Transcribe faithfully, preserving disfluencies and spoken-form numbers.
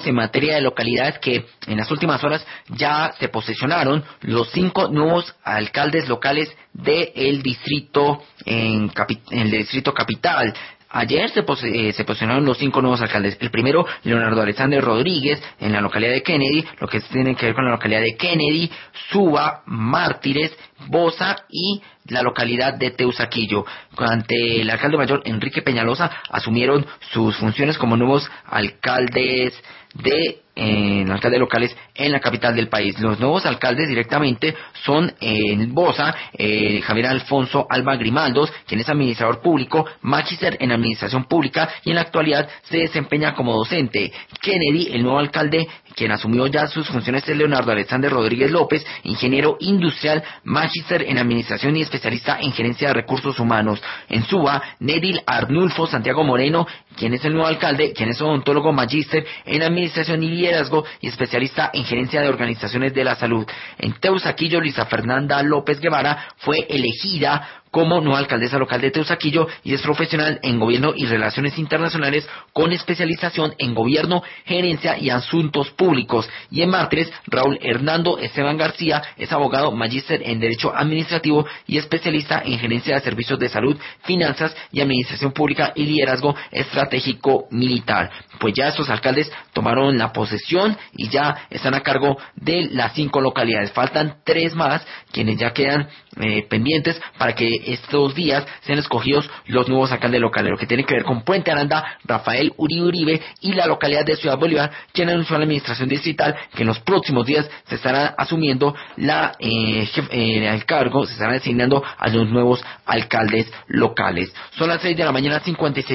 En materia de localidades, que en las últimas horas ya se posesionaron los cinco nuevos alcaldes locales del distrito en, capi- en el distrito capital. Ayer se, pose- eh, se posicionaron los cinco nuevos alcaldes. El primero, Leonardo Alexander Rodríguez, en la localidad de Kennedy, lo que tiene que ver con la localidad de Kennedy, Suba, Mártires, Bosa y la localidad de Teusaquillo. Ante el alcalde mayor Enrique Peñalosa, asumieron sus funciones como nuevos alcaldes de eh, alcaldes locales en la capital del país. Los nuevos alcaldes directamente son eh, en Bosa, eh, Javier Alfonso Alba Grimaldos, quien es administrador público, magíster en administración pública y en la actualidad se desempeña como docente. Kennedy, el nuevo alcalde, quien asumió ya sus funciones, es Leonardo Alexander Rodríguez López, ingeniero industrial, magíster en administración y especialista en gerencia de recursos humanos. En Suba, Nedil Arnulfo Santiago Moreno, quien es el nuevo alcalde, quien es odontólogo, magíster en administración y liderazgo y especialista en gerencia de organizaciones de la salud. En Teusaquillo, Luisa Fernanda López Guevara fue elegida como nueva alcaldesa local de Teusaquillo y es profesional en gobierno y relaciones internacionales con especialización en gobierno, gerencia y asuntos públicos. Y en Mártires, Raúl Hernando Esteban García es abogado, magíster en derecho administrativo y especialista en gerencia de servicios de salud, finanzas y administración pública y liderazgo estratégico militar. Pues ya estos alcaldes tomaron la posesión y ya están a cargo de las cinco localidades. Faltan tres más, quienes ya quedan eh, pendientes para que estos días sean escogidos los nuevos alcaldes locales, lo que tiene que ver con Puente Aranda, Rafael Uribe Uribe y la localidad de Ciudad Bolívar, quien anunció a la administración distrital que en los próximos días se estará asumiendo la eh, jef, eh, el cargo, se estarán designando a los nuevos alcaldes locales. Son las seis de la mañana, cincuenta y seis